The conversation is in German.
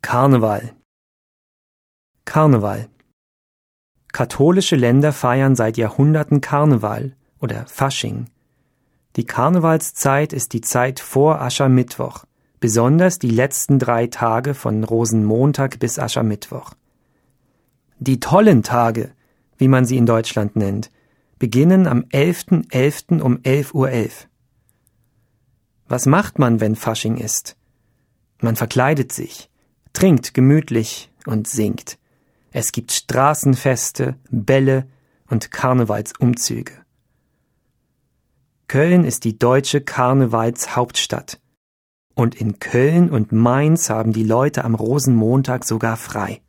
Karneval. Karneval. Katholische Länder feiern seit Jahrhunderten Karneval oder Fasching. Die Karnevalszeit ist die Zeit vor Aschermittwoch, besonders die letzten 3 Tage von Rosenmontag bis Aschermittwoch. Die tollen Tage, wie man sie in Deutschland nennt, beginnen am 11.11. um 11:11 Uhr. Was macht man, wenn Fasching ist? Man verkleidet sich, trinkt gemütlich und singt. Es gibt Straßenfeste, Bälle und Karnevalsumzüge. Köln ist die deutsche Karnevalshauptstadt. Und in Köln und Mainz haben die Leute am Rosenmontag sogar frei.